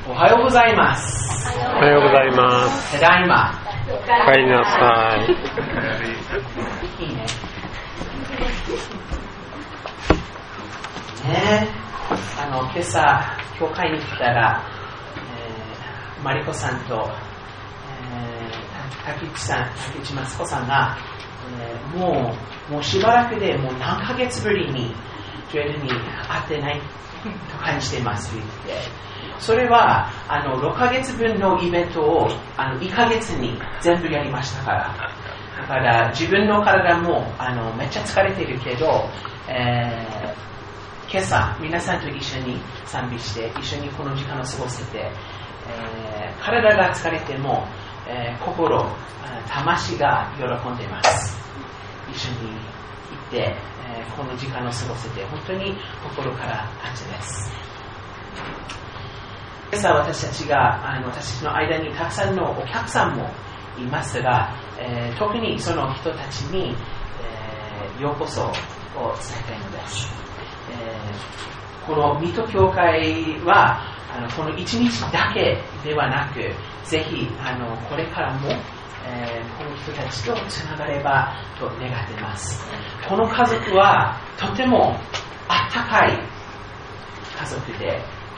おはようございます。 おはようございます。 ただいま。 お帰りなさい。 いいね。ねえ、今朝教会に来たら、マリコさんと、竹内マスコさんが、もうしばらくでもう何ヶ月ぶりにジュエルに会ってないと感じていますと言って。それは6ヶ月分のイベントを1ヶ月に全部やりましたから。だから自分の体もめっちゃ疲れてるけど、今朝皆さんと一緒に賛美して一緒にこの時間を過ごせて、体が疲れても、心、魂が喜んでいます。一緒に行って、この時間を過ごせて本当に心から感謝です。今朝私たちの間にたくさんのお客さんもいますが、特にその人たちに、ようこそを伝えたいのです。この水戸教会はこの一日だけではなく、ぜひこれからも、この人たちとつながればと願っています。この家族はとてもあったかい家族で、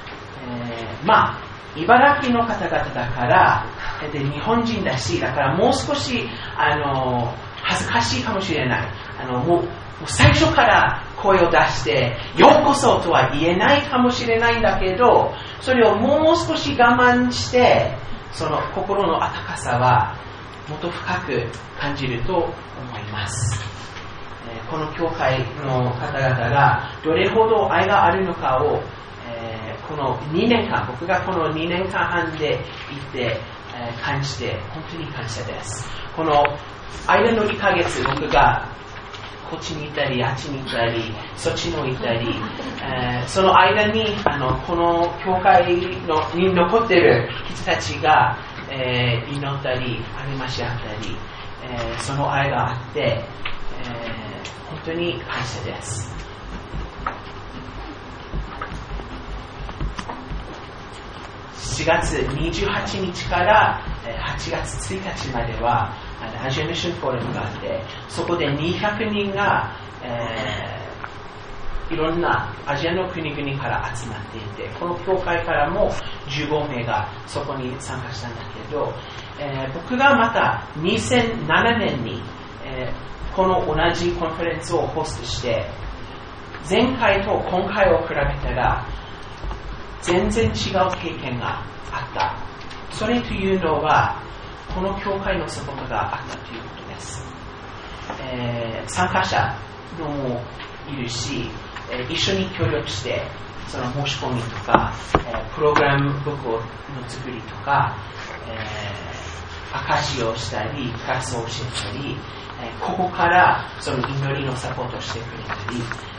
茨城の方々だからで日本人だし、だからもう少し恥ずかしいかもしれない。もう最初から声を出してようこそとは言えないかもしれないんだけど、それをもう少し我慢してその心の温かさはもっと深く感じると思います。この教会の方々がどれほど愛があるのかを、この2年間、僕がこの2年間半でいて、感じて本当に感謝です。この間の2ヶ月、僕がこっちに行ったりあっちに行ったりそっちに行ったり、その間にこの教会に残っている人たちが、祈ったり励まし合ったり、その愛があって、本当に感謝です。4月28日から8月1日まではアジアミッションフォーラムがあって、そこで200人が、いろんなアジアの国々から集まっていて、この教会からも15名がそこに参加したんだけど、僕がまた2007年に、この同じコンファレンスをホストして、前回と今回を比べたら全然違う経験があった。それというのはこの教会のサポートがあったということです。参加者もいるし、一緒に協力してその申し込みとか、プログラムブックの作りとか、証しをしたりクラスを教えたり、ここからその祈りのサポートをしてくれたり、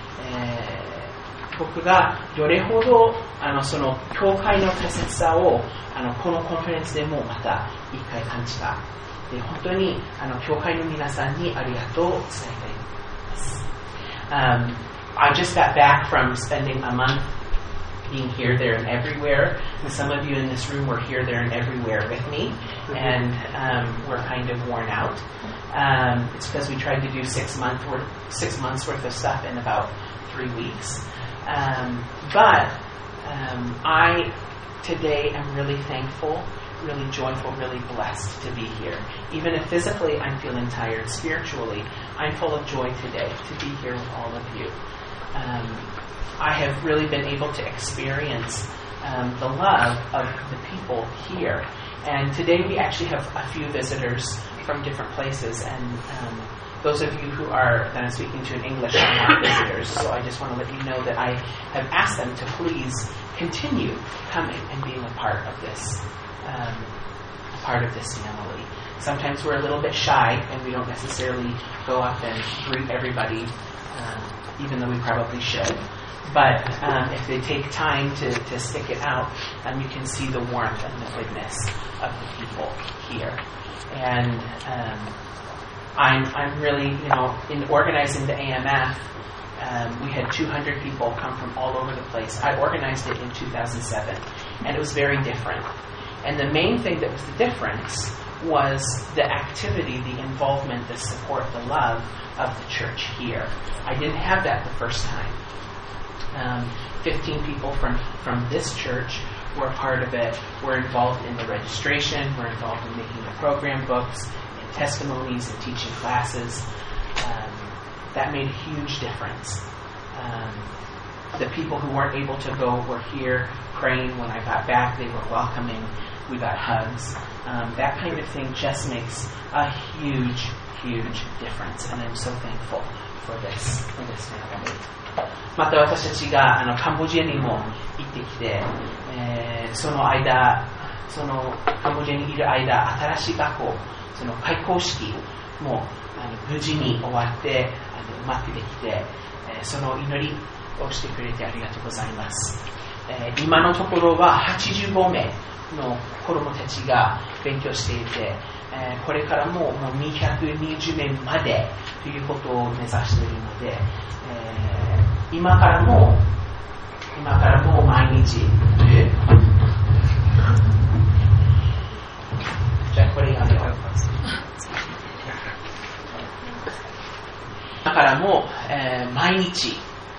僕がどれほどその教会の大切さをこのコンファレンスでもまた一回感じた。で、本当に教会の皆さんにありがとうを伝えたいです。I just got back from spending a month being here, there, and everywhere. And some of you in this room were here, there, and everywhere with me, and we're kind of worn out. It's because we tried to do 6 months worth of stuff in about 3 weeks. But I today am really thankful, really joyful, really blessed to be here. Even if physically I'm feeling tired, spiritually I'm full of joy today to be here with all of you. I have really been able to experience the love of the people here. And today we actually have a few visitors from different places, and those of you that I'm speaking to in English are not visitors, so I just want to let you know that I have asked them to please continue coming and being a part of this family. Sometimes we're a little bit shy and we don't necessarily go up and greet everybody, even though we probably should. But if they take time to stick it out, you can see the warmth and the goodness of the people here. And I'm really, in organizing the AMF, we had 200 people come from all over the place. I organized it in 2007. and it was very different. And the main thing that was the difference was the activity, the involvement, the support, the love of the church here. I didn't have that the first time. 15 people from this church were part of it, were involved in the registration, were involved in making the program books, and testimonies, and teaching classes. That made a huge difference. The people who weren't able to go were here praying. When I got back, they were welcoming. We got hugs. That kind of thing just makes a huge, huge difference. And I'm so thankful for this family. また私たちがカンボジアにも行ってきて、そのカンボジアにいる間、新しい学校、その開校式も無事に終わってうまくできて、その祈りをしてくれてありがとうございます。今のところは85名の子どもたちが勉強していて、これからも220名までということを目指しているので、今からも毎日じゃあこれやめよう。今からも、毎日、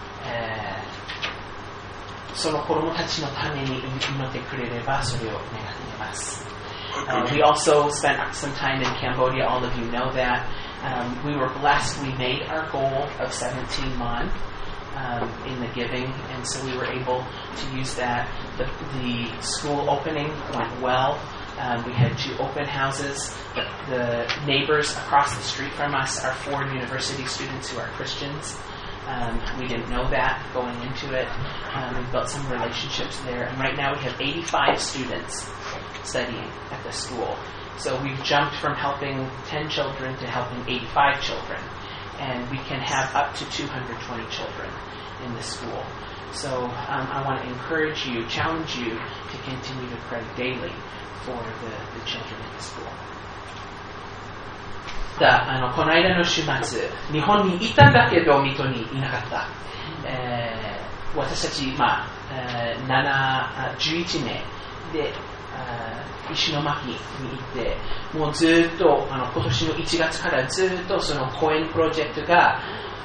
その子供たちのために祈ってくれればそれを願っています。We also spent some time in Cambodia. All of you know that. We were blessed. We made our goal of 17 mon in the giving, and so we were able to use that. The school opening went well. We had 2 open houses. The neighbors across the street from us are 4 university students who are Christians. We didn't know that going into it. We built some relationships there. And right now we have 85 students studying at the school. So we've jumped from helping 10 children to helping 85 children. And we can have up to 220 children in the school. So I want to encourage you, challenge you to continue to pray daily for the children in the school. この間の週末、日本にいたんだけど、水戸にいなかった。私たち、11名で石巻に行って、もうずっと今年の1月からずっとその公園プロジェクトが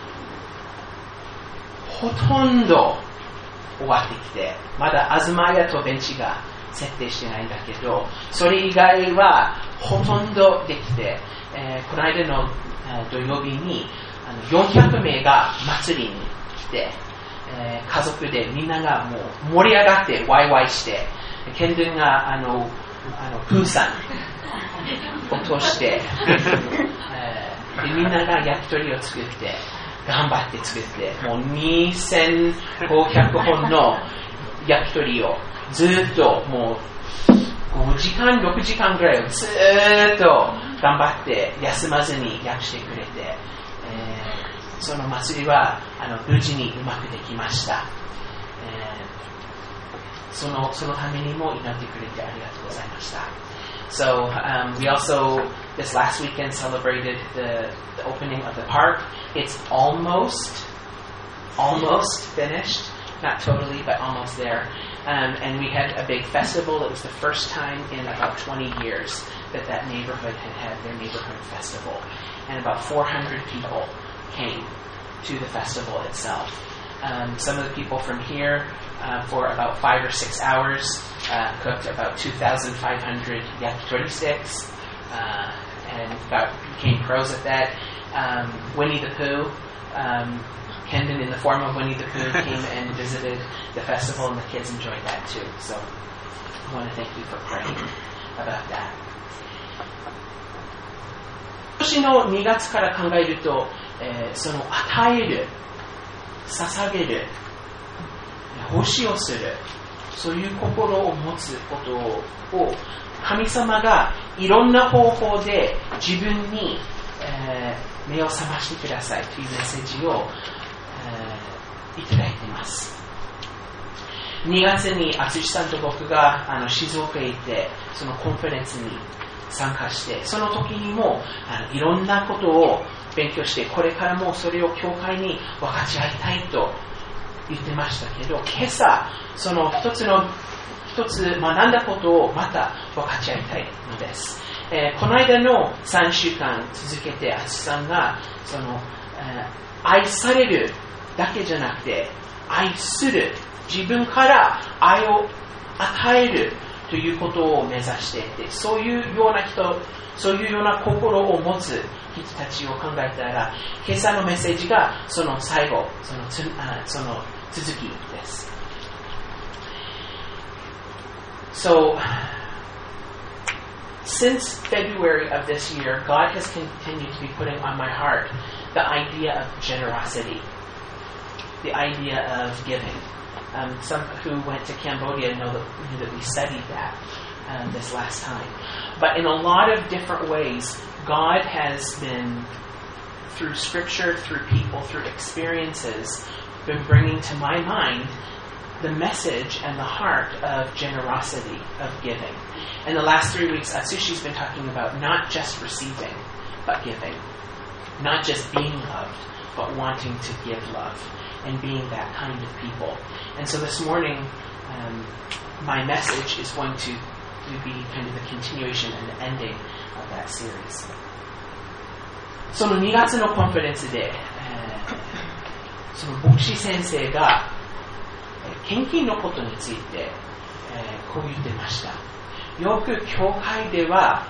ほとんど終わってきて、まだ東屋とベンチが設定してないんだけど、それ以外はほとんどできて、この間の土曜日に400名が祭りに来て、家族でみんながもう盛り上がってワイワイして、ケンドゥンがプーさんを通して、でみんなが焼き鳥を作って頑張って作って、もう2500本の焼き鳥をずっともう5時間6時間ぐらいをずっと頑張って休まずに焼してくれて、その祭りは無事にうまくできました。そのためにも祈ってくれてありがとうございました。So we also this last weekend celebrated the opening of the park. It's almost finished, not totally, but almost there. And we had a big festival. It was the first time in about 20 years that neighborhood had their neighborhood festival. And about 400 people came to the festival itself. Some of the people from here, for about 5 or 6 hours, cooked about 2,500 yakitori sticks, and became pros at that. Winnie the Pooh, Kendon in the form of Winnie the Pooh came and visited the festival, and the kids enjoyed that too. So I want to thank you for praying about that. 今年の2月から考えると、その与える、捧げる、奉仕をする、そういう心を持つことを神様がいろんな方法で自分に、目を覚ましてくださいというメッセージを、いただいています。2月に淳さんと僕が静岡へ行ってそのコンフェレンスに参加して、その時にもいろんなことを勉強して、これからもそれを教会に分かち合いたいと言ってましたけど、今朝その一つの一つ学んだことをまた分かち合いたいのです。この間の3週間続けて、あつさんが愛されるだけじゃなくて、愛する、自分から愛を与えるということを目指していて、そういうような人、そういうような心を持つ人たちを考えたら、今朝のメッセージがその最後、その続きです。So, since February of this year, God has continued to be putting on my heart the idea of generosity, the idea of giving. Some who went to Cambodia knew that we studied that this last time. But in a lot of different ways, God has been, through scripture, through people, through experiences, been bringing to my mind the message and the heart of generosity, of giving. In the last 3 weeks, Atsushi's been talking about not just receiving, but giving. Not just being loved, but wanting to give love and being that kind of people. And so this morning, my message is going to be kind of the continuation and the ending of that series. その2月のコンフェレンスで、その牧師先生が献金のことについて、こう言ってました。よく教会では、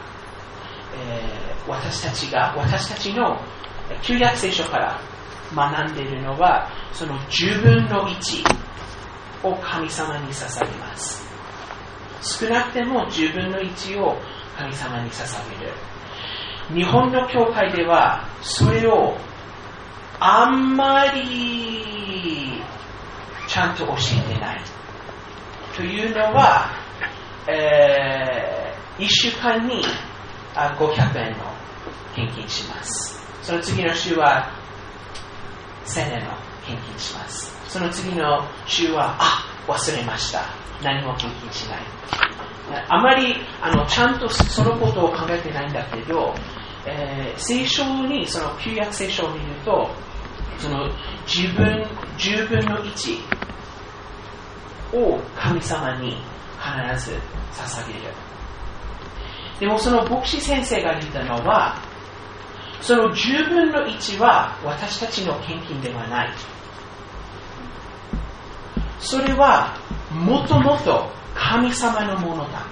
私たちの旧約聖書から学んでいるのは、その10分の1を神様に捧げます。少なくても10分の1を神様に捧げる。日本の教会ではそれをあんまりちゃんと教えてない。というのは、1週間に500円の献金します。その次の週は1000円の献金します。その次の週は忘れました。何も献金しない。あまりちゃんとそのことを考えてないんだけど、聖書にその旧約聖書を見ると、その10分の1を神様に必ず捧げる。でもその牧師先生が言ったのは、その10分の1は私たちの献金ではない。それはもともと神様のものだ。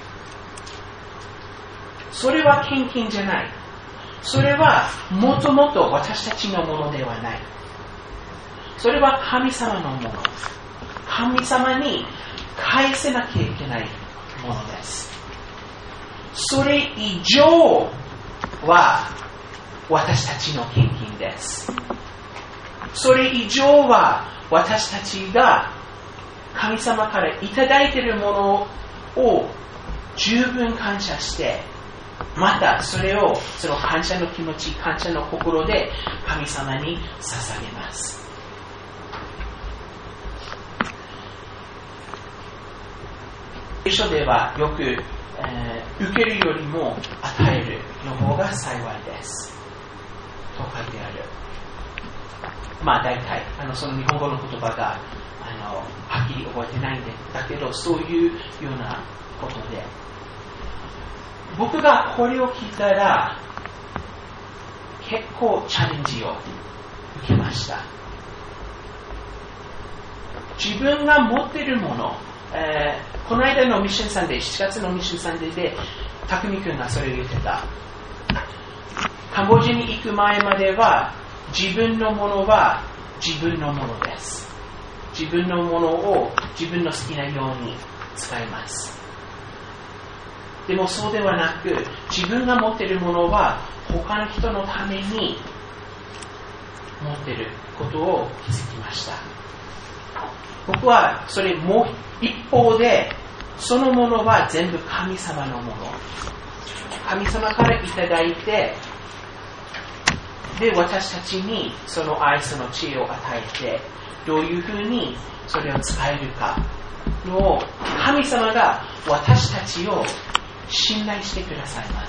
それは献金じゃない。それはもともと私たちのものではない。それは神様のもの。神様に返せなきゃいけないものです。それ以上は私たちの献金です。それ以上は私たちが神様からいただいているものを十分感謝して、またそれをその感謝の気持ち、感謝の心で神様に捧げます。聖書ではよく、受けるよりも与えるの方が幸いですと書いてある。まあ大体その日本語の言葉がはっきり覚えてないんだけど、そういうようなことで、僕がこれを聞いたら結構チャレンジを受けました。自分が持っているもの、この間のミッションサンデー、7月のミッションサンデーで匠君がそれを言ってた。カンボジアに行く前までは自分のものは自分のものです。自分のものを自分の好きなように使います。でもそうではなく、自分が持っているものは他の人のために持っていることを気づきました。僕はそれもう一方で、そのものは全部神様のもの。神様からいただいて、で私たちにその愛、その知恵を与えて、どういうふうにそれを使えるかのを神様が私たちを信頼してくださいます。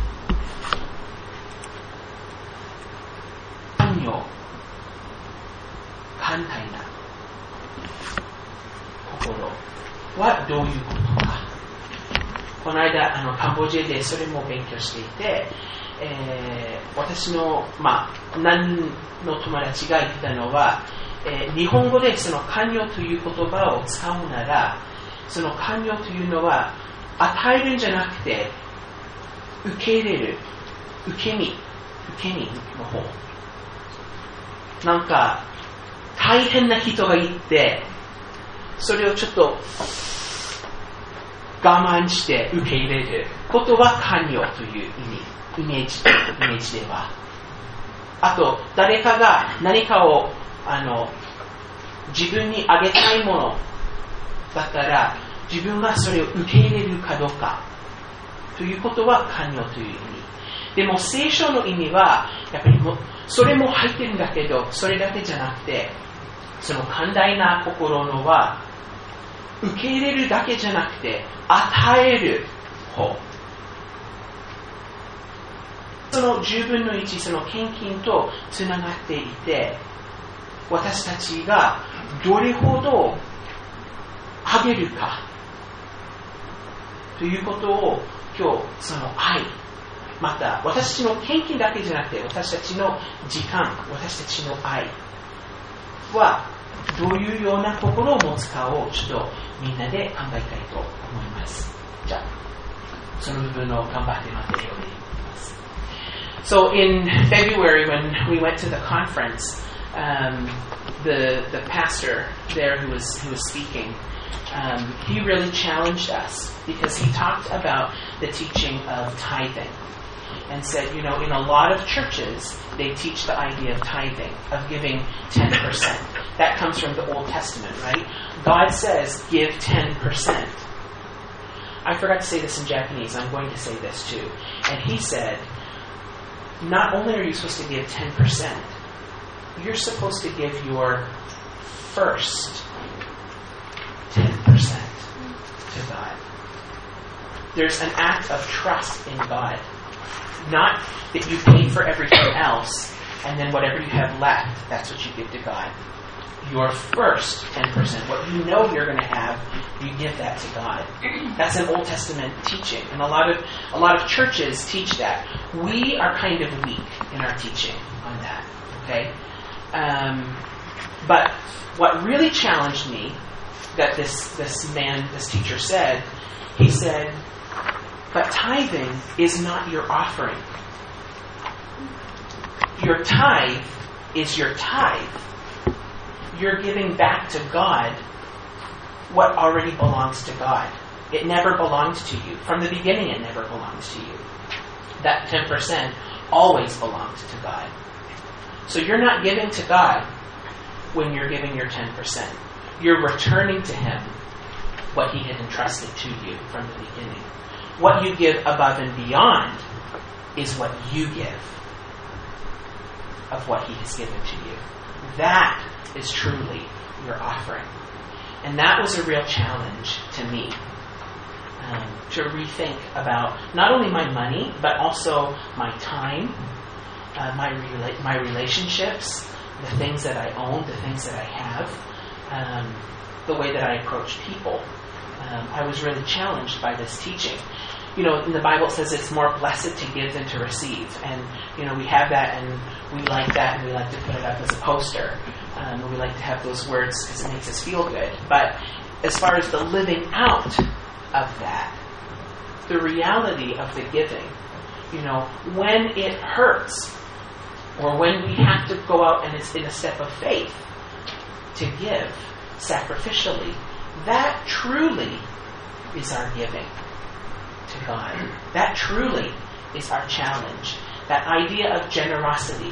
寛容、寛大な心、 はどういうことか。この間カンボジアでそれも勉強していて、私の、何の友達が言ったのは、日本語でその寛容という言葉を使うなら、その寛容というのは与えるんじゃなくて受け入れる、受け身の方。なんか大変な人がいて、それをちょっと我慢して受け入れることは寛容というイメージでは。あと誰かが何かを自分にあげたいものだったら、自分がそれを受け入れるかどうかということは寛容という意味。でも聖書の意味はやっぱりそれも入ってるんだけど、それだけじゃなくて、その寛大な心のは受け入れるだけじゃなくて与える方。その10分の1、その献金とつながっていて、私たちがどれほどあげるかということを今日、その愛、また私たちの献金だけじゃなくて、私たちの時間、私たちの愛はどういうような心を持つかをちょっとみんなで考えたいと思います。じゃあその部分を頑張って待っています。So in February when we went to the conference, the pastor there who was speaking, he really challenged us because he talked about the teaching of tithing and said, in a lot of churches they teach the idea of tithing, of giving 10%. That comes from the Old Testament, right? God says give 10%. I forgot to say this in Japanese. I'm going to say this too. And he said, not only are you supposed to give 10%, you're supposed to give your first 10% to God. There's an act of trust in God. Not that you pay for everything else and then whatever you have left, that's what you give to God. Your first 10%, what you know you're going to have, you give that to God. That's an Old Testament teaching, and a lot of churches teach that. We are kind of weak in our teaching on that. Okay, but what really challenged me that this teacher said, he said, but tithing is not your offering. Your tithe is your tithe. You're giving back to God what already belongs to God. It never belongs to you. From the beginning, it never belongs to you. That 10% always belongs to God. So you're not giving to God when you're giving your 10%. You're returning to Him what He had entrusted to you from the beginning. What you give above and beyond is what you give of what He has given to you. That is truly your offering. And that was a real challenge to me, to rethink about not only my money, but also my time, my relationships, the things that I own, the things that I have, the way that I approach people. I was really challenged by this teaching. In the Bible it says it's more blessed to give than to receive. And, we have that and we like that and we like to put it up as a poster. We like to have those words because it makes us feel good. But as far as the living out of that, the reality of the giving, when it hurts or when we have to go out and it's in a step of faith to give sacrificially, that truly is our giving to God. That truly is our challenge. That idea of generosity.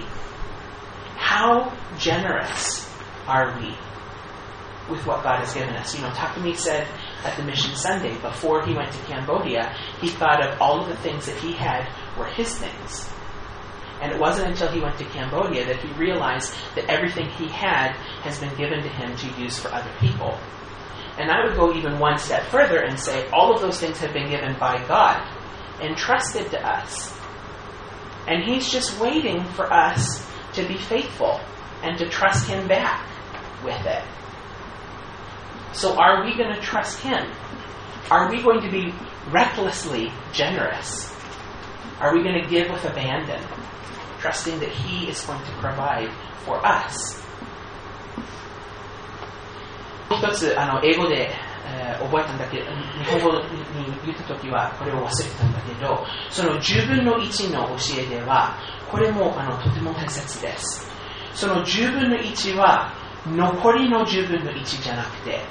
How generous are we with what God has given us? Takumi said at the Mission Sunday, before he went to Cambodia, he thought of all of the things that he had were his things. And it wasn't until he went to Cambodia that he realized that everything he had has been given to him to use for other people. And I would go even one step further and say all of those things have been given by God, entrusted to us. And He's just waiting for us to be faithful and to trust Him back with it. So are we going to trust Him? Are we going to be recklessly generous? Are we going to give with abandon, trusting that He is going to provide for us? 一つ英語で、覚えたんだけど、日本語に言ったときはこれを忘れたんだけど、その10分の1の教えではこれもとても大切です。その10分の1は残りの10分の1じゃなくて、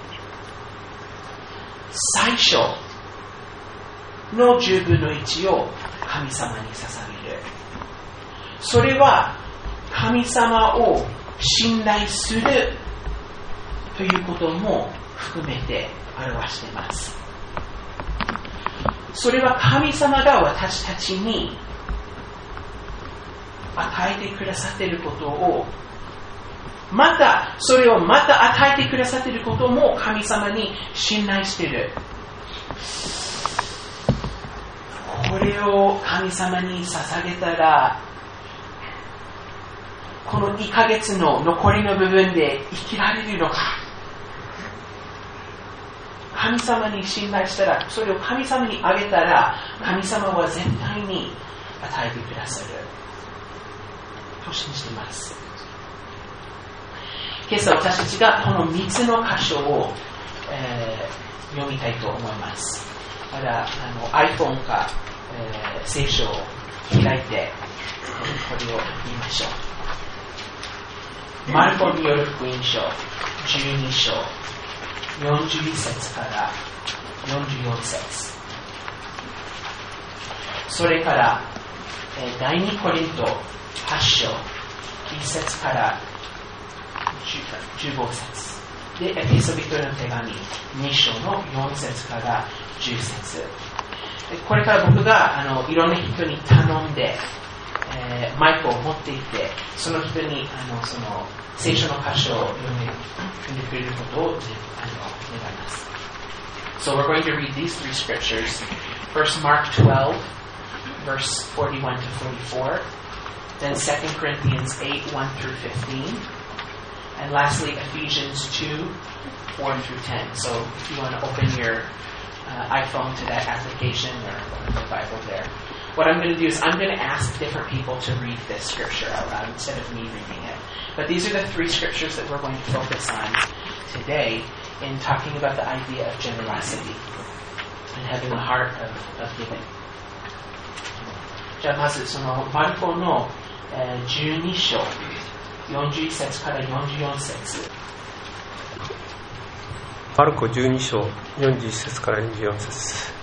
最初の10分の1を神様に捧げる。それは神様を信頼するということも含めて表しています。それは神様が私たちに与えてくださっていることを、またそれをまた与えてくださっていることも神様に信頼している。これを神様に捧げたら、この2ヶ月の残りの部分で生きられるのか。神様に信頼したら、それを神様にあげたら、神様は絶対に与えてくださると信じています。今朝私たちがこの3つの箇所を、読みたいと思います。まだiPhone か、聖書を開いてこれを見ましょう。マルコによる福音書12章41節から44節、それから第2コリント8章1節から15節で、エペソビトへの手紙2章の4節から10節、これから僕がいろんな人に頼んで、マイクを持っていて、その人にその聖書の箇所を読んでくれることを願います。So we're going to read these three scriptures. First Mark 12, verse 41 to 44. Then 2 Corinthians 8, 1 through 15. And lastly, Ephesians 2, 4 through 10. So if you want to open your iPhone to that application or the Bible there. What I'm going to do is I'm going to ask different people to read this scripture out loud instead of me reading it. But these are the three scriptures that we're going to focus on today in talking about the idea of generosity and having a heart of giving. じゃあまずそのマルコの12章41節から44節。 マルコ12章41節から44節。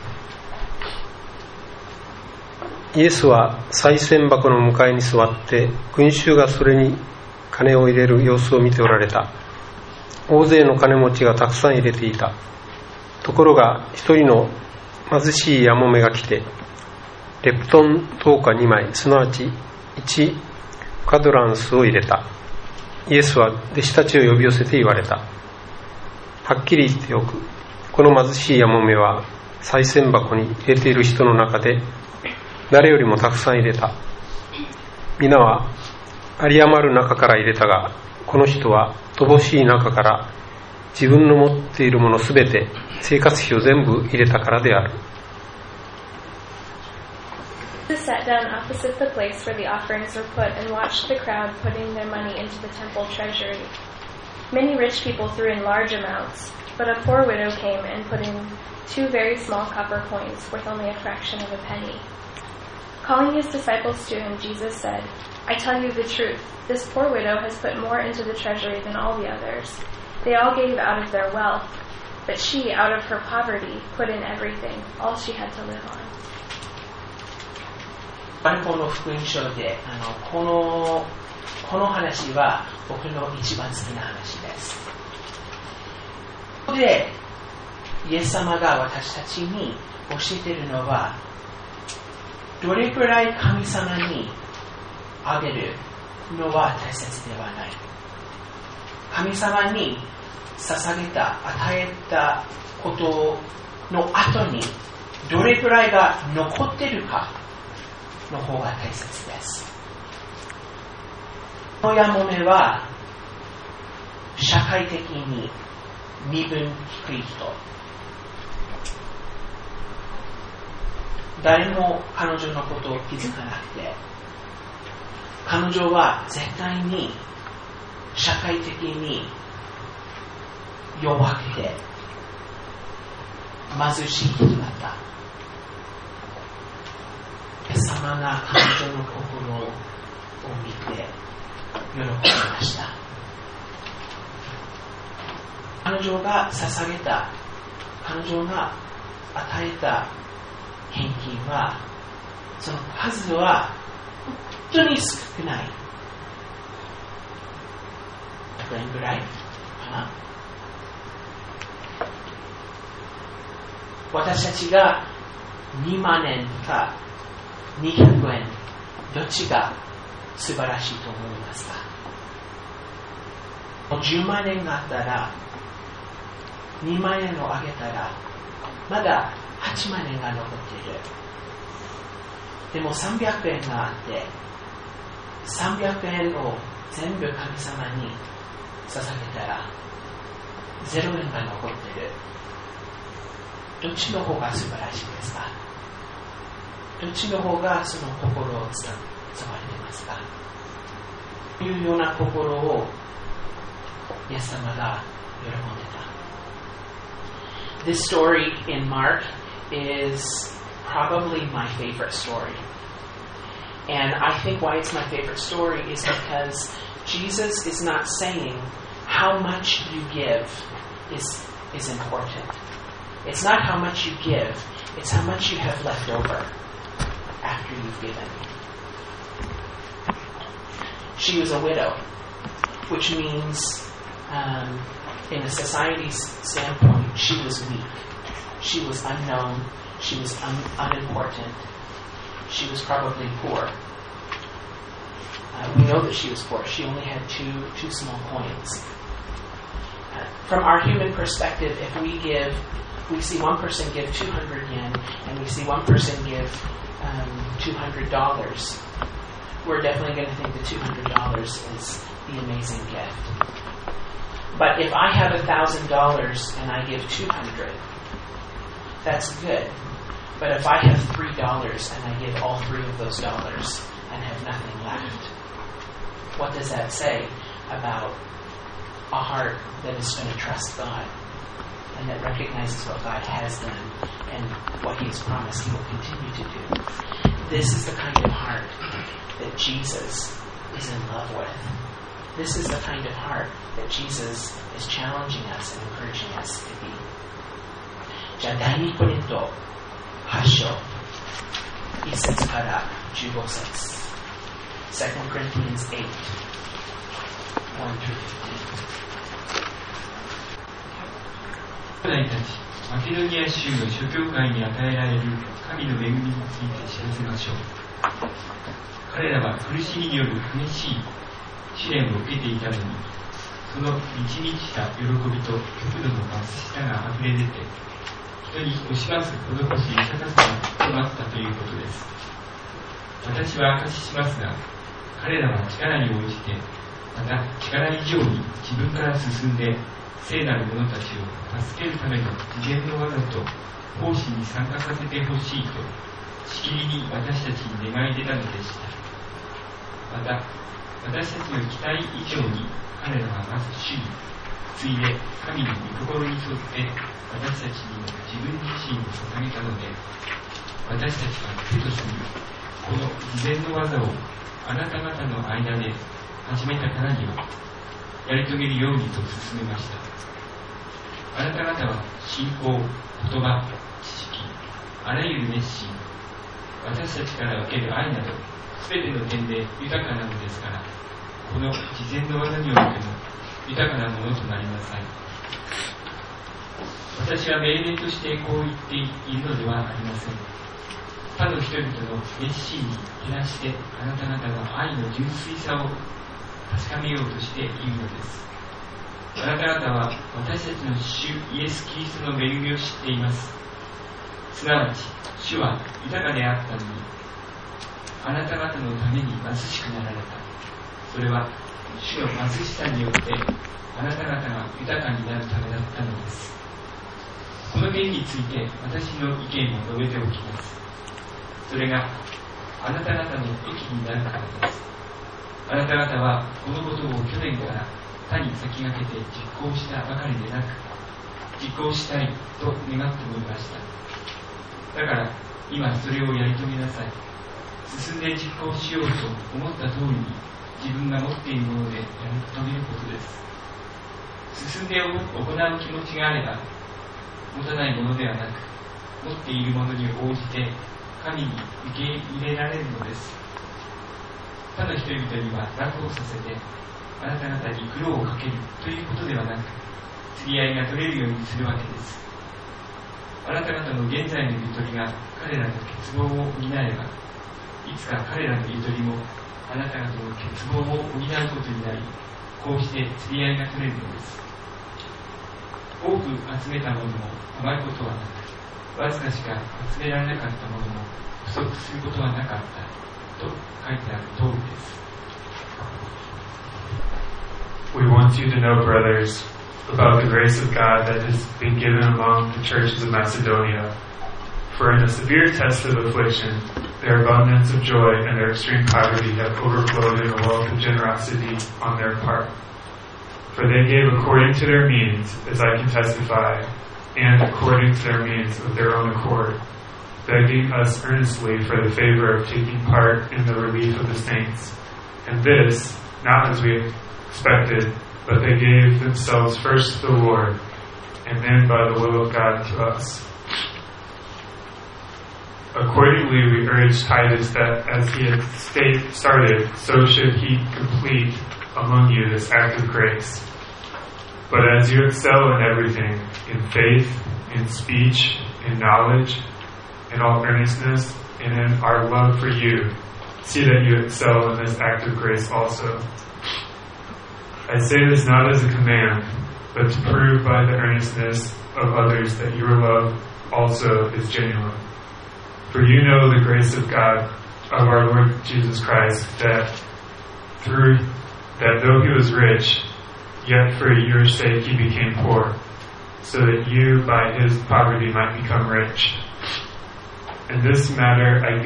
イエスは賽銭箱の向かいに座って群衆がそれに金を入れる様子を見ておられた。大勢の金持ちがたくさん入れていた。ところが一人の貧しいやもめが来てレプトン等価2枚、すなわち1カドランスを入れた。イエスは弟子たちを呼び寄せて言われた。はっきり言っておく。この貧しいやもめは賽銭箱に入れている人の中で誰よりもたくさん入れた。皆は有り余る中から入れたが、この人は乏しい中から自分の持っているものすべて、生活費を全部入れたからである。 Jesus sat down opposite the place where the offerings were put and watched the crowd putting their money into the temple treasury. Many rich people threw in large amounts, but a poor widow came and put in 2 very small copper coins worth only a fraction of a penny. Calling his disciples to him, Jesus said, I tell you the truth, this poor widow has put more into the treasury than all the others. They all gave out of their wealth, but she, out of her poverty, put in everything, all she had to live on. マルコの福音書でこの話は僕の一番好きな話です。ここでイエス様が私たちに教えているのは、どれくらい神様にあげるのは大切ではない。神様に捧げた、与えたことの後にどれくらいが残っているかの方が大切です。このやもめは社会的に身分低い人、誰も彼女のことを気づかなくて、彼女は絶対に社会的に弱くて貧しい人だった。イエス様が彼女の心を見て喜びました。彼女が捧げた、彼女が与えた献金は、その数は本当に少ない。どれぐらいかな。私たちが2万円か200円、どっちが素晴らしいと思いますか？10万円があったら、2万円をあげたら、まだ8万円が残っている。でも300円があって、300円を全部神様に捧げたら、0円が残っている。どっちの方が素晴らしいですか？どっちの方がその心を伝わっていますか？というような心をイエス様が喜んでた。This story in Mark is probably my favorite story. And I think why it's my favorite story is because Jesus is not saying how much you give is important. It's not how much you give, it's how much you have left over after you've given. She was a widow, which means in a society's standpoint, she was weak. She was unknown. She was unimportant. She was probably poor. We know that she was poor. She only had two small coins. From our human perspective, if we see one person give 200 yen, and we see one person give $200, we're definitely going to think the $200 is the amazing gift. But if I have $1,000 and I give 200, that's good. But if I have $3 and I give all three of those dollars and have nothing left, what does that say about a heart that is going to trust God and that recognizes what God has done and what He has promised He will continue to do? This is the kind of heart that Jesus is in love with. This is the kind of heart that Jesus is challenging us and encouraging us to be. じゃあ第2コリント8章1節から15節 2 Corinthians 8 1 through 15. 兄弟たち、マケドニア州の諸教会に与えられる神の恵みについて知らせましょう。彼らは苦しみによる激しい試練を受けていたのに、その満ち満ちた喜びと極度の貧しさがあふれ出て、人に惜しまず施し豊かさとなったということです。私は証ししますが、彼らは力に応じて、また力以上に自分から進んで、聖なる者たちを助けるための事前の技と奉仕に参加させてほしいと、しきりに私たちに願い出たのでした。また、私たちの期待以上に彼らはまず主に、次いで神の御心に沿って私たちにも自分自身を捧げたので、私たちは手としてこの事前の技をあなた方の間で始めたからにはやり遂げるようにと進めました。あなた方は信仰、言葉、知識、あらゆる熱心、私たちから受ける愛など全ての点で豊かなのですから、この事前の技においても豊かなものとなりなさい。私は命令としてこう言っているのではありません。他の人々の熱心に照らしてあなた方の愛の純粋さを確かめようとしているのです。あなた方は私たちの主イエス・キリストの恵みを知っています。すなわち主は豊かであったのに、あなた方のために貧しくなられた。それは主の貧しさによってあなた方が豊かになるためだったのです。この件について私の意見を述べておきます。それがあなた方の益になるからです。あなた方はこのことを去年から他に先駆けて実行したばかりでなく、実行したいと願っておりました。だから今それをやり遂げなさい。進んで実行しようと思った通りに自分が持っているものでやり遂げることです。進んで行う気持ちがあれば、持たないものではなく、持っているものに応じて神に受け入れられるのです。他の人々には楽をさせて、あなた方に苦労をかけるということではなく、釣り合いが取れるようにするわけです。あなた方の現在のゆとりが彼らの欠乏を補えば、いつか彼らのゆとりもあなた方の欠乏を補うことになり、こうして釣り合いが取れるのです。多く集めたものも余ることはなく、わずかしか集められなかったものも不足することはなかったと書いてある通りです。 We want you to know, brothers, about the grace of God that has been given among the churches of Macedonia. For in a severe test of affliction, their abundance of joy and their extreme poverty have overflowed in a wealth of generosity on their part. For they gave according to their means, as I can testify, and according to their means of their own accord, begging us earnestly for the favor of taking part in the relief of the saints. And this, not as we expected, but they gave themselves first to the Lord, and then by the will of God to us. Accordingly, we urge Titus that as he had started, so should he complete among you this act of grace. But as you excel in everything, in faith, in speech, in knowledge, in all earnestness, and in our love for you, see that you excel in this act of grace also. I say this not as a command, but to prove by the earnestness of others that your love also is genuine. For you know the grace of God, of our Lord Jesus Christ, that though he was rich, yet for your sake he became poor, so that you by his poverty might become rich. In this matter I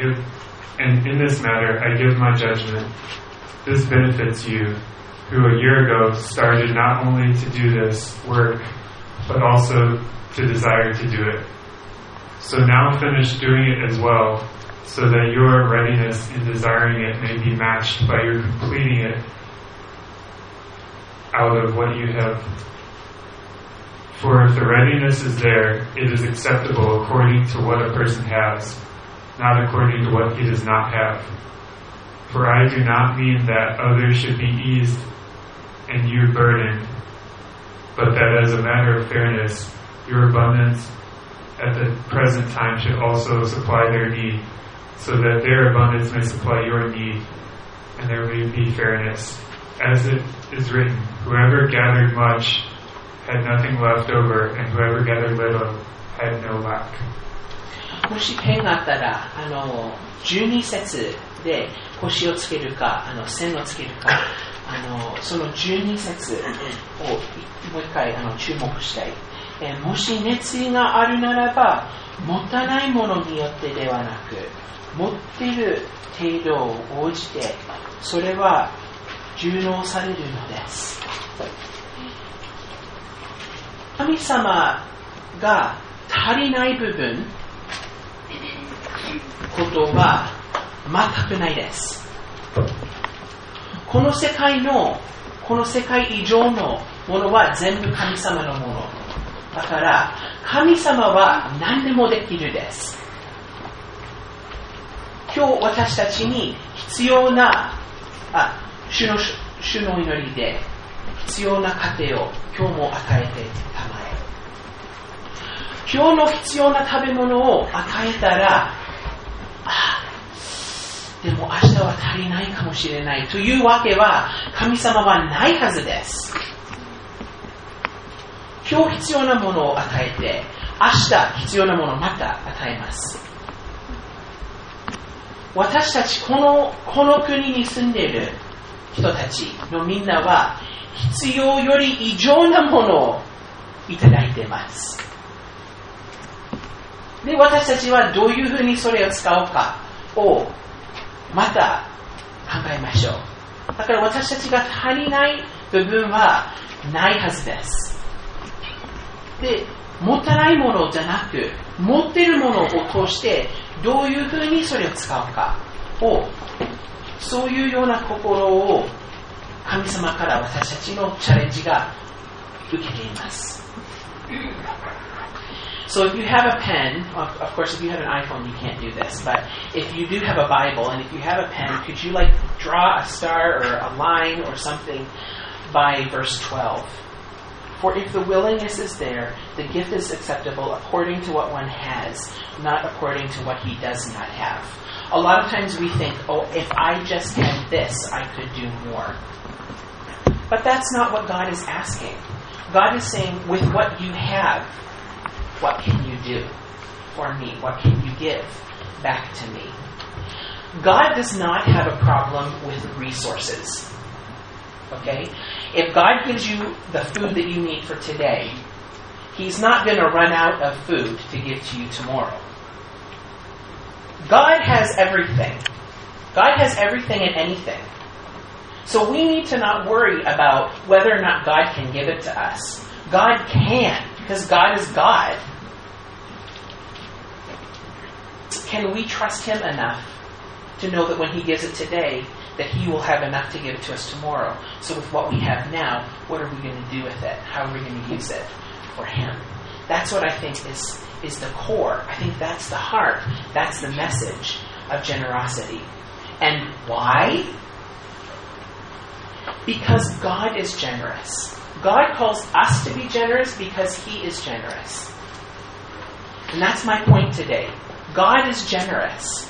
give my judgment. This benefits you, who a year ago started not only to do this work, but also to desire to do it. So now finish doing it as well, so that your readiness in desiring it may be matched by your completing it out of what you have. For if the readiness is there, it is acceptable according to what a person has, not according to what he does not have. For I do not mean that others should be eased and you burdened, but that as a matter of fairness, your abundance at the present time should also supply their need, so that their abundance may supply your need, and there may be fairness. As it is written, whoever gathered much had nothing left over, and whoever gathered little had no lack. もしペンがあったら、12節で星をつけるか、線をつけるか、その12節をもう一回注目したい。もし熱意があるならば、持たないものによってではなく、持っている程度を応じて、それは順応されるのです。神様が足りない部分、ことは全くないです。この世界以上のものは全部神様のもの。だから神様は何でもできるです。今日私たちに必要な主の祈りで必要な糧を今日も与えてたまえ。今日の必要な食べ物を与えたら、でも明日は足りないかもしれないというわけは神様はないはずです。今日必要なものを与えて、明日必要なものをまた与えます。私たちこの国に住んでいる人たちのみんなは必要より異常なものをいただいています。で、私たちはどういうふうにそれを使うかをまた考えましょう。だから私たちが足りない部分はないはずです。で、持たないものじゃなく、持っているものを通してどういうふうにそれを使うかを、そういうような心を神様から私たちのチャレンジが受けています。So if you have a pen, of course if you have an iPhone you can't do this, but if you do have a Bible and if you have a pen, could you like draw a star or a line or something by verse 12? For if the willingness is there, the gift is acceptable according to what one has, not according to what he does not have. A lot of times we think, oh, if I just had this, I could do more. But that's not what God is asking. God is saying, with what you have, what can you do for me? What can you give back to me? God does not have a problem with resources. Okay? If God gives you the food that you need for today, He's not going to run out of food to give to you tomorrow. God has everything. God has everything and anything. So we need to not worry about whether or not God can give it to us. God can, because God is God. Can we trust Him enough to know that when He gives it today, that He will have enough to give it to us tomorrow? So with what we have now, what are we going to do with it? How are we going to use it for Him? That's what I think is the core. I think that's the heart. That's the message of generosity. And why? Because God is generous. God calls us to be generous because He is generous. And that's my point today. God is generous.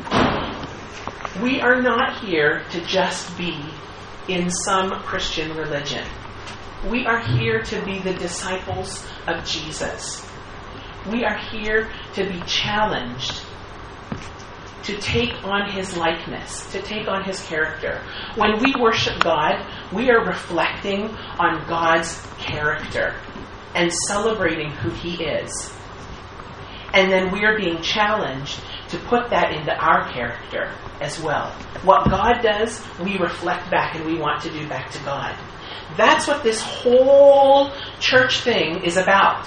We are not here to just be in some Christian religion. We are here to be the disciples of Jesus. We are here to be challenged to take on His likeness, to take on His character. When we worship God, we are reflecting on God's character and celebrating who He is. And then we are being challenged to put that into our character as well. What God does, we reflect back and we want to do back to God. That's what this whole church thing is about.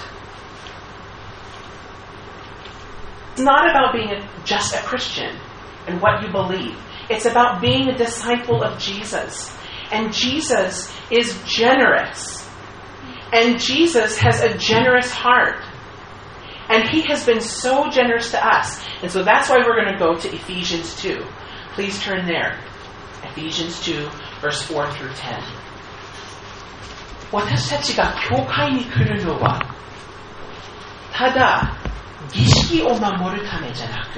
It's not about being just a Christian and what you believe. It's about being a disciple of Jesus. And Jesus is generous. And Jesus has a generous heart. And He has been so generous to us. And so that's why we're going to go to Ephesians 2. Please turn there. Ephesians 2, verse 4 through 10. 私たちが教会に来るのは、ただ儀式を守るためじゃなく、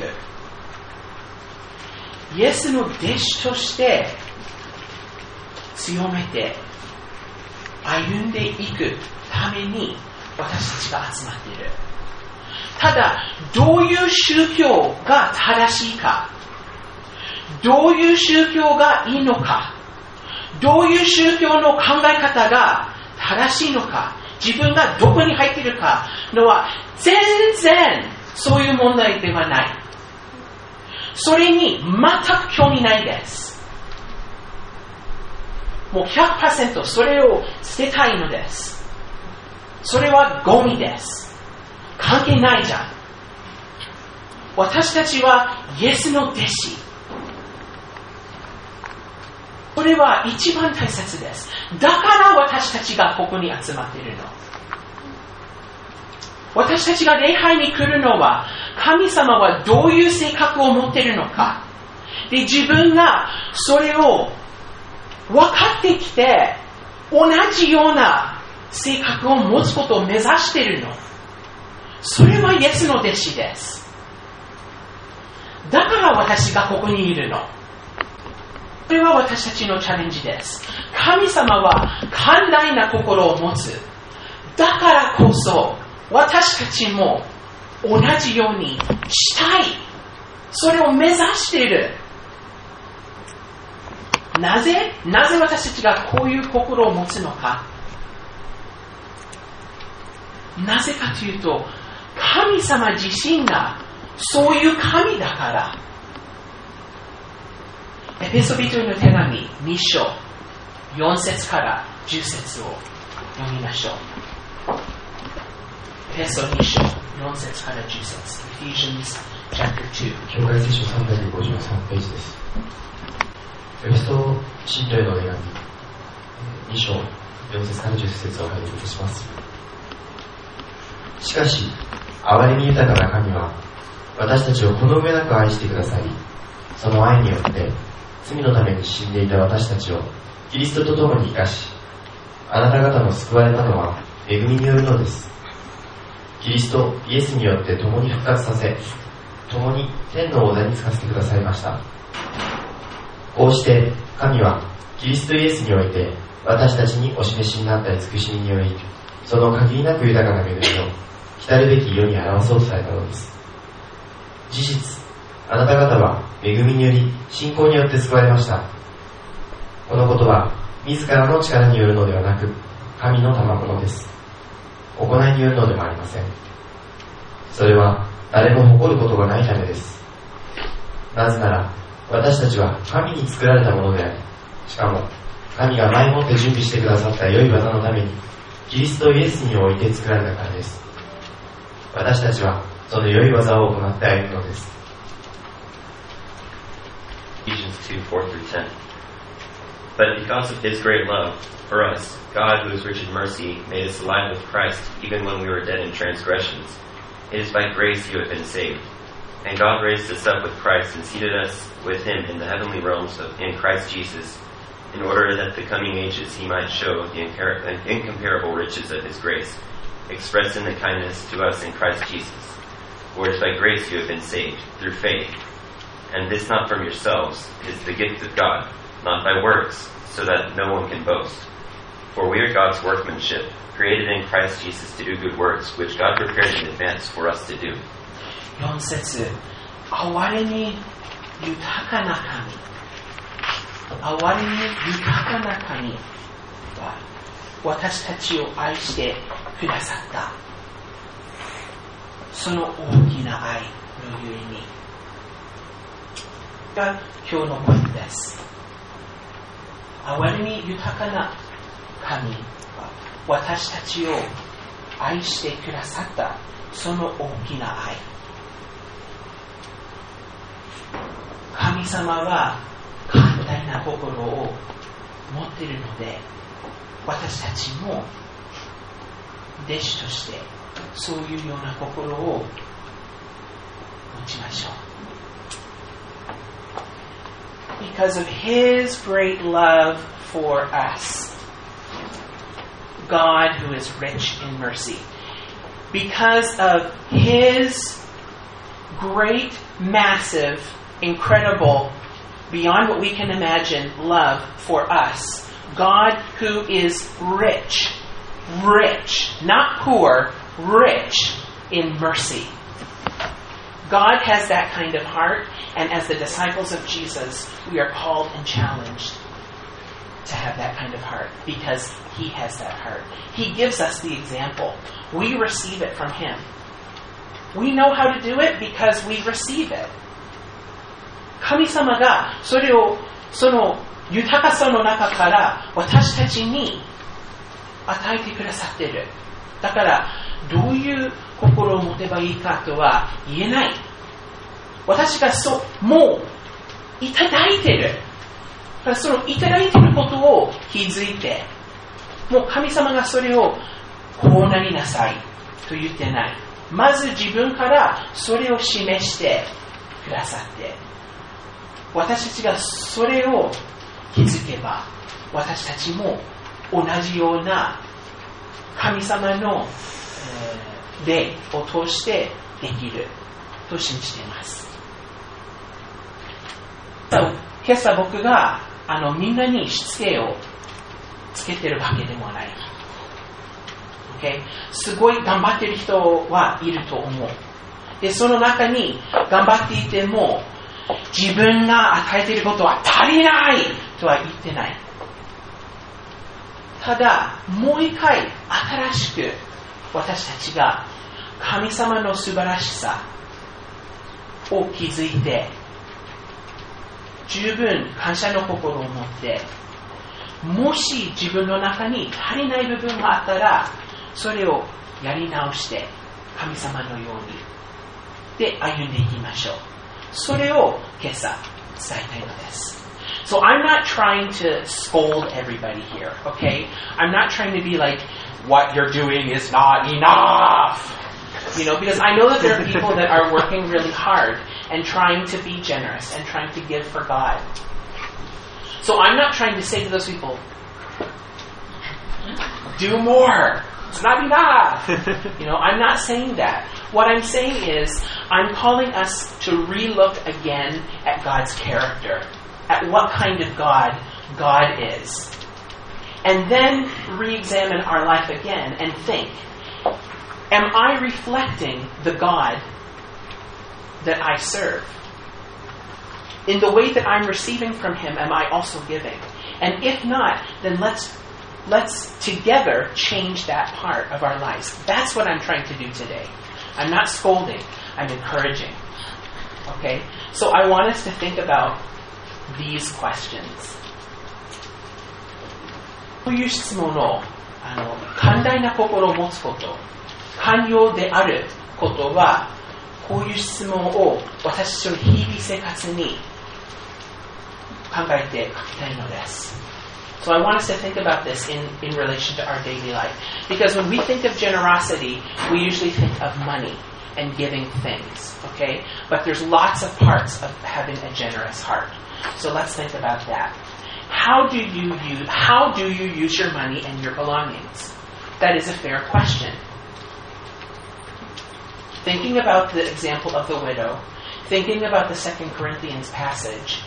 イエスの弟子として強めて歩んでいくために私たちが集まっている。ただ、どういう宗教が正しいか、どういう宗教がいいのか、どういう宗教の考え方が正しいのか、自分がどこに入っているかのは全然そういう問題ではない。それに全く興味ないです。もう 100% それを捨てたいのです。それはゴミです。関係ないじゃん。私たちはイエスの弟子。それは一番大切です。だから私たちがここに集まっているの。私たちが礼拝に来るのは、神様はどういう性格を持っているのか。で、自分がそれを分かってきて、同じような性格を持つことを目指しているの。それはイエスの弟子です。だから私がここにいるの。これは私たちのチャレンジです。神様は寛大な心を持つ。だからこそ私たちも同じようにしたい。それを目指している。 なぜ私たちがこういう心を持つのか。なぜかというと、神様自身がそういう神だから。エペソビトへの手紙2章4節から10節を読みましょう。エペソ2章4節から10節 Ephesians chapter 2。 教会聖書353ページです。エペソ信徒への手紙2章4節から10節を拝読します。しかし、憐れみ豊かな神は、私たちをこの上なく愛してくださり、その愛によって、罪のために死んでいた私たちを、キリストと共に生かし、あなた方の救われたのは、恵みによるのです。キリスト、イエスによって共に復活させ、共に天の王座につかせてくださいました。こうして、神は、キリストイエスにおいて、私たちにお示しになった慈しみにより、その限りなく豊かな恵みを、来たるべき世に表そうとされたのです。事実、あなた方は恵みにより信仰によって救われました。このことは自らの力によるのではなく、神の賜物です。行いによるのでもありません。それは誰も誇ることがないためです。なぜなら私たちは神に作られたものであり、しかも神が前もって準備してくださった良い技のためにキリストイエスにおいて作られたからです。私たちはその良い技を行って歩むのです。 Ephesians 2:4-10. But because of His great love for us, God, who is rich in mercy, made us alive with Christ, even when we were dead in transgressions. It is by grace you have been saved. And God raised us up with Christ and seated us with Him in the heavenly realms in Christ Jesus, in order that the coming ages He might show the incomparable riches of His grace, expressed in the kindness to us in Christ Jesus. For it is by grace you have been saved, through faith. And this not from yourselves, it is the gift of God, not by works, so that no one can boast. For we are God's workmanship, created in Christ Jesus to do good works, which God prepared in advance for us to do. 4節、憐れみ豊かな神。憐れみ豊かな神は、私たちを愛してくださった。その大きな愛のゆえにが今日のポイントです。憐れみ豊かな神は私たちを愛してくださった。その大きな愛。神様は寛大な心を持っているので、私たちも弟子としてそういうような心を持ちましょう。Because of His great love for us, God who is rich in mercy, because of His great, massive, incredible, beyond what we can imagine, love for us, God who is rich, not poor, rich in mercy. God has that kind of heart, and as the disciples of Jesus, we are called and challenged to have that kind of heart because He has that heart. He gives us the example. We receive it from Him. We know how to do it because we receive it. 神様がそれをその豊かさの中から私たちに与えてくださっている。だからどういう心を持てばいいかとは言えない。私がもういただいている。そのいただいていることを気づいて、もう神様がそれをこうなりなさいと言ってない。まず自分からそれを示してくださって、私たちがそれを気づけば、私たちも同じような神様の霊を通してできると信じています。今朝僕がみんなにしつけをつけてるわけでもない。Okay? すごい頑張っている人はいると思う。で、その中に頑張っていても自分が与えていることは足りないとは言ってない。ただ、もう一回新しく私たちが神様の素晴らしさを気づいて、十分感謝の心を持って、もし自分の中に足りない部分があったら、それをやり直して神様のようにで歩んでいきましょう。それを今朝伝えたいのです。So I'm not trying to scold everybody here, okay? I'm not trying to be like, what you're doing is not enough. You know, because I know that there are people that are working really hard and trying to be generous and trying to give for God. So I'm not trying to say to those people, do more. It's not enough. You know, I'm not saying that. What I'm saying is, I'm calling us to relook again at God's character, at what kind of God God is. And then re-examine our life again and think, am I reflecting the God that I serve? In the way that I'm receiving from Him, am I also giving? And if not, then let's together change that part of our lives. That's what I'm trying to do today. I'm not scolding, I'm encouraging. Okay? So I want us to think about these questions. こういう質問を寛大な心を持つこと、寛容であることは、こういう質問を私たちの日々生活に考えて書きたいのです。So I want us to think about this in relation to our daily life. Because when we think of generosity, we usually think of money and giving things, okay? But there's lots of parts of having a generous heart. So let's think about that. How do you use your money and your belongings? That is a fair question. Thinking about the example of the widow, thinking about the 2 Corinthians passage,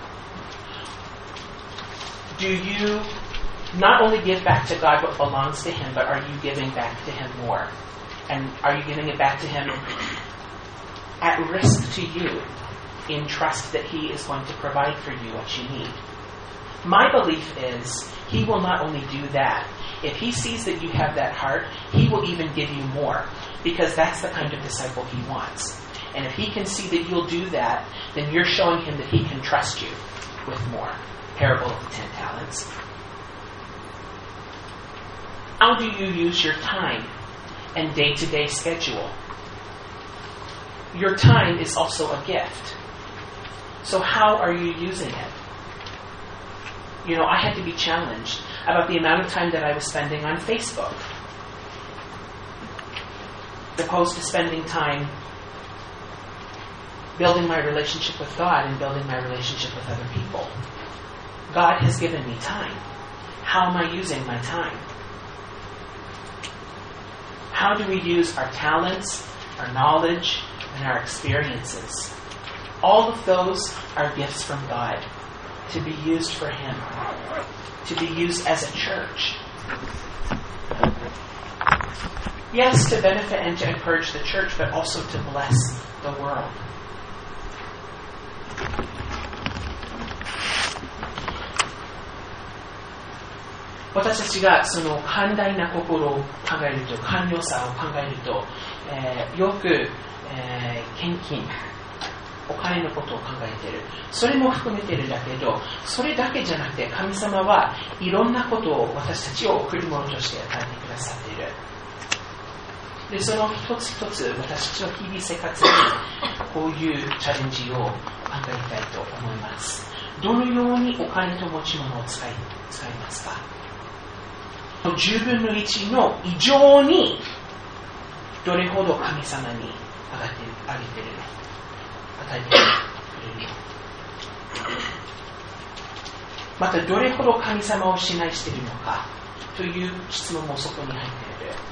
do you not only give back to God what belongs to Him, but are you giving back to Him more? And are you giving it back to Him at risk to you, in trust that He is going to provide for you what you need? My belief is He will not only do that. If He sees that you have that heart, He will even give you more, because that's the kind of disciple He wants. And if He can see that you'll do that, then you're showing Him that He can trust you with more. Parable of the 10 talents. How do you use your time and day-to-day schedule? Your time is also a gift. So how are you using it? You know, I had to be challenged about the amount of time that I was spending on Facebook, as opposed to spending time building my relationship with God and building my relationship with other people. God has given me time. How am I using my time? How do we use our talents, our knowledge, and our experiences? All of those are gifts from God to be used for Him, to be used as a church. Yes, to benefit and to encourage the church, but also to bless the world. (私たちがその寛大な心を考えると、寛容さを考えると、よく、献金、お金のことを考えている。それも含めているんだけど、それだけじゃなくて神様はいろんなことを私たちを贈り物として与えてくださっている。で、その一つ一つ私たちの日々生活にこういうチャレンジを考えたいと思います。どのようにお金と持ち物を使いますか？10分の1の以上にどれほど神様にあげているの、与えてくれるの、またどれほど神様を信頼しているのかという質問もそこに入っている。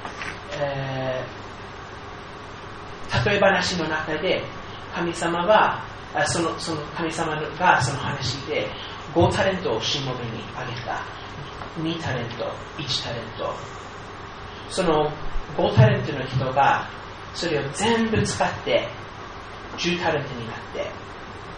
例え話の中で神様がその神様がその話で5タレントをしもべにあげた。2タレント、1タレント。その5タレントの人がそれを全部使って10タレントになって、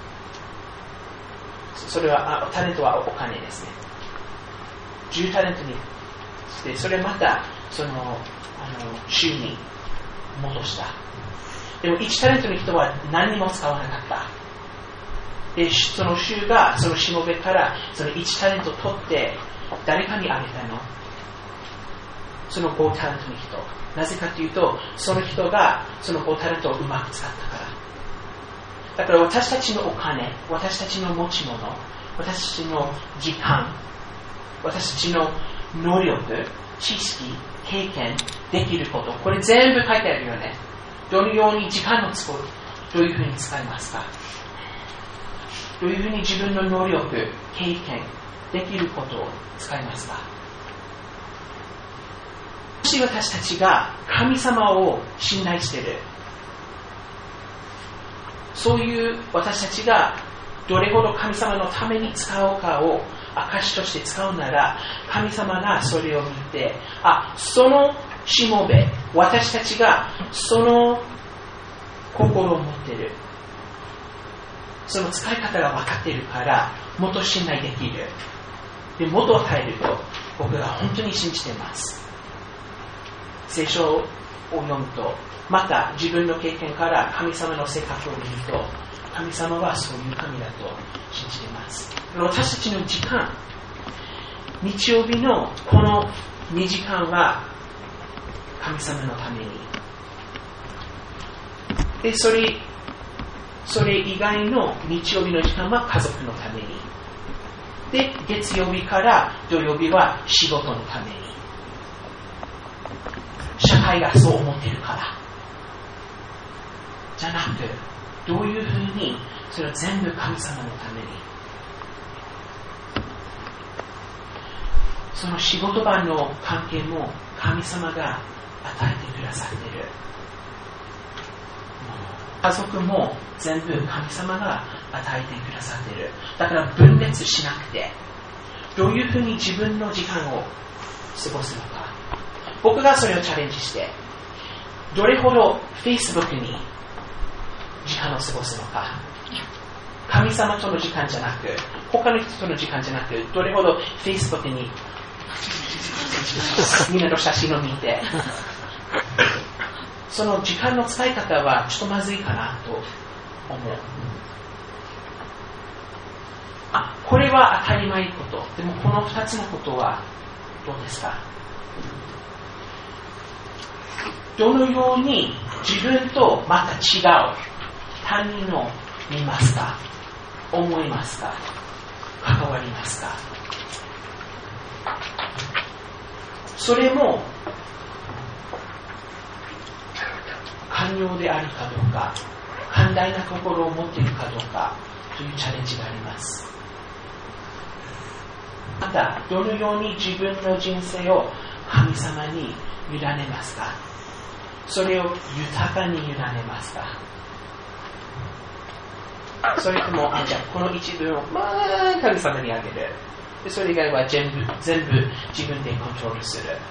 それはタレントはお金ですね。10タレントにして、それまたその州に戻した。でも1タレントの人は何にも使わなかった。でその州がそのしもべからその1タレント取って誰かにあげたの。その5タレントの人。なぜかというと、その人がその5タレントをうまく使ったから。だから私たちのお金、私たちの持ち物、私たちの時間、私たちの能力、知識、経験、できること、これ全部書いてあるよね。どのように時間を使う、どういうふうに使いますか？どういうふうに自分の能力、経験、できることを使いますか？もし私たちが神様を信頼している、そういう私たちがどれほど神様のために使うかを証として使うなら、神様がそれを見て、そのしもべ、私たちがその心を持っている、その使い方が分かっているから、もっと信頼できる。で、もっと与えると、僕が本当に信じています。聖書を読むと、また自分の経験から神様の性格を見ると、神様はそういう神だと信じています。私たちの時間、日曜日のこの2時間は神様のために。で、それ以外の日曜日の時間は家族のために。で、月曜日から土曜日は仕事のために。社会がそう思っているから。じゃなくて、どういうふうにそれを全部神様のために。その仕事場の関係も神様が与えてくださっている。家族も全部神様が与えてくださっている。だから分別しなくて、どういうふうに自分の時間を過ごすのか。僕がそれをチャレンジして、どれほど Facebook に時間を過ごすのか。神様との時間じゃなく、他の人との時間じゃなく、どれほど Facebook にみんなの写真を見て、その時間の使い方はちょっとまずいかなと思う。これは当たり前のこと。でもこの2つのことはどうですか？どのように自分とまた違う他人を見ますか？思いますか？関わりますか？それも寛容であるかどうか、寛大な心を持っているかどうかというチャレンジがあります。また、どのように自分の人生を神様に委ねますか？それを豊かに委ねますか？それとも、じゃあこの一部を神様にあげる。でそれ以外は全部自分でコントロールする。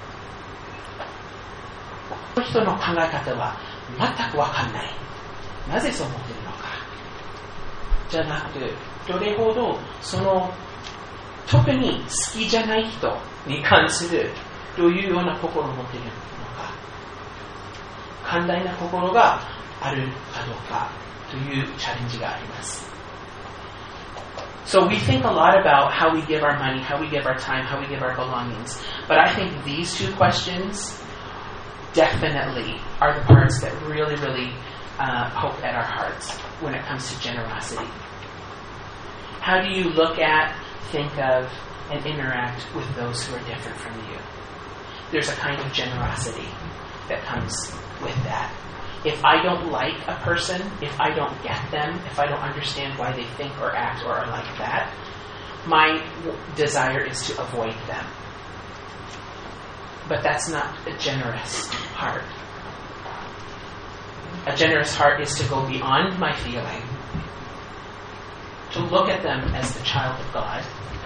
この人の考え方は全く分かんない。なぜそう思っているのか。じゃなくて、どれほどその特に好きじゃない人に関するどういうような心を持っているのか。寛大な心があるかどうかというチャレンジがあります。So we think a lot about how we give our money, how we give our time, how we give our belongings. But I think these two questions definitely are the parts that really, really poke at our hearts when it comes to generosity. How do you look at, think of, and interact with those who are different from you? There's a kind of generosity that comes with that. If I don't like a person, if I don't get them, if I don't understand why they think or act or are like that, my desire is to avoid them. But that's not a generous heart. A generous heart is to go beyond my feeling, to look at them as the child of God,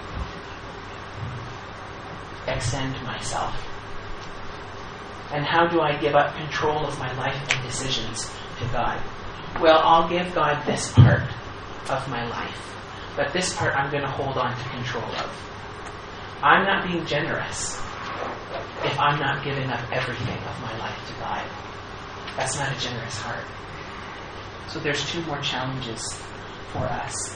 extend myself. And how do I give up control of my life and decisions to God? Well, I'll give God this part of my life. but this part I'm going to hold on to control of. I'm not being generous if I'm not giving up everything of my life to God. That's not a generous heart. So there's 2 more challenges for us.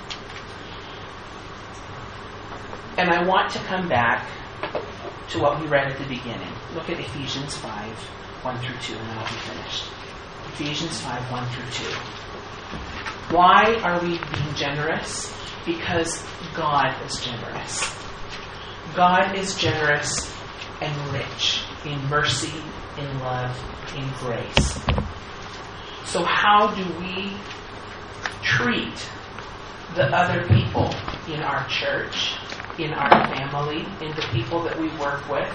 And I want to come back to what we read at the beginning. Look at Ephesians 5, 1 through 2, and then I'll be finished. Ephesians 5, 1 through 2. Why are we being generous? Because God is generous. God is generous and rich in mercy, in love, in grace. So how do we treat the other people in our church, in our family, in the people that we work with?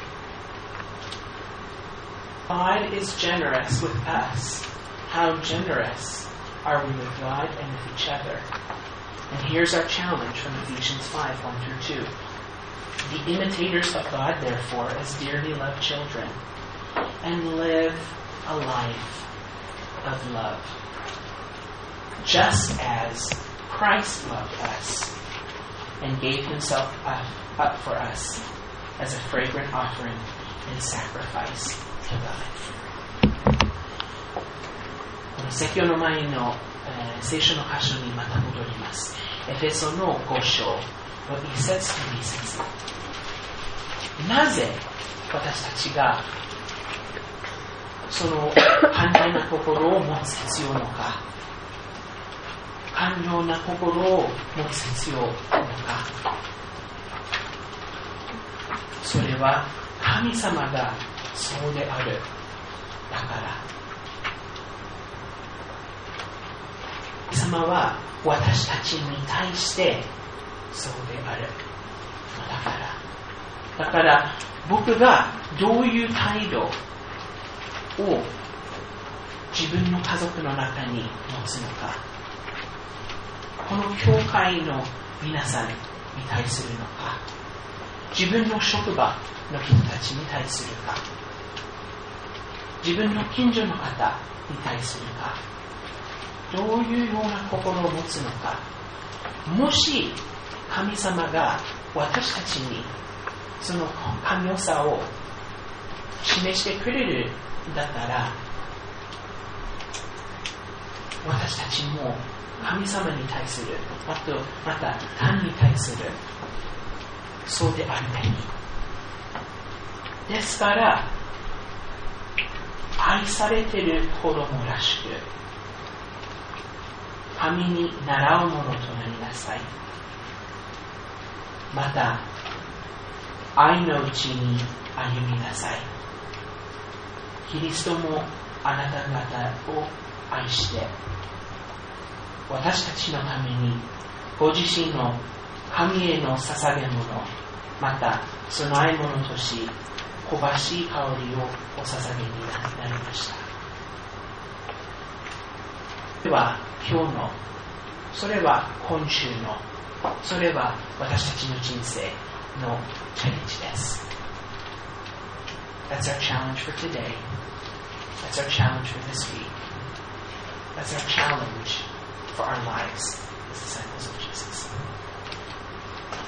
God is generous with us. How generous are we with God and with each other? And here's our challenge from Ephesians 5, 1 through 2. Be imitators of God, therefore, as dearly loved children, and live a life of love, just as Christ loved us and gave himself up for us as a fragrant offering and sacrifice to God. 説教の前の、聖書の箇所にまた戻ります。エフェソの5章の1節と2節。なぜ私たちがその寛大な心を持つ必要なのか、寛容な心を持つ必要なのか。それは神様がそうであるだから。神様は私たちに対してそうであるだから。だから僕がどういう態度を自分の家族の中に持つのか、この教会の皆さんに対するのか、自分の職場の人たちに対するか、自分の近所の方に対するか、どういうような心を持つのか。もし神様が私たちにその寛容さを示してくれるんだったら、私たちも神様に対する、また他に対する、そうであるべき。ですから、愛されている子供らしく、神に習うものとなりなさい。また、愛のうちに歩みなさい。キリストもあなた方を愛して、私たちのためにご自身の神への捧げ物、また供え物とし、香ばしい香りをお捧げになりました。それは今日の、それは今週の、それは私たちの人生のチャレンジです。That's our challenge for today. That's our challenge for this week. That's our challenge for our lives as disciples of Jesus.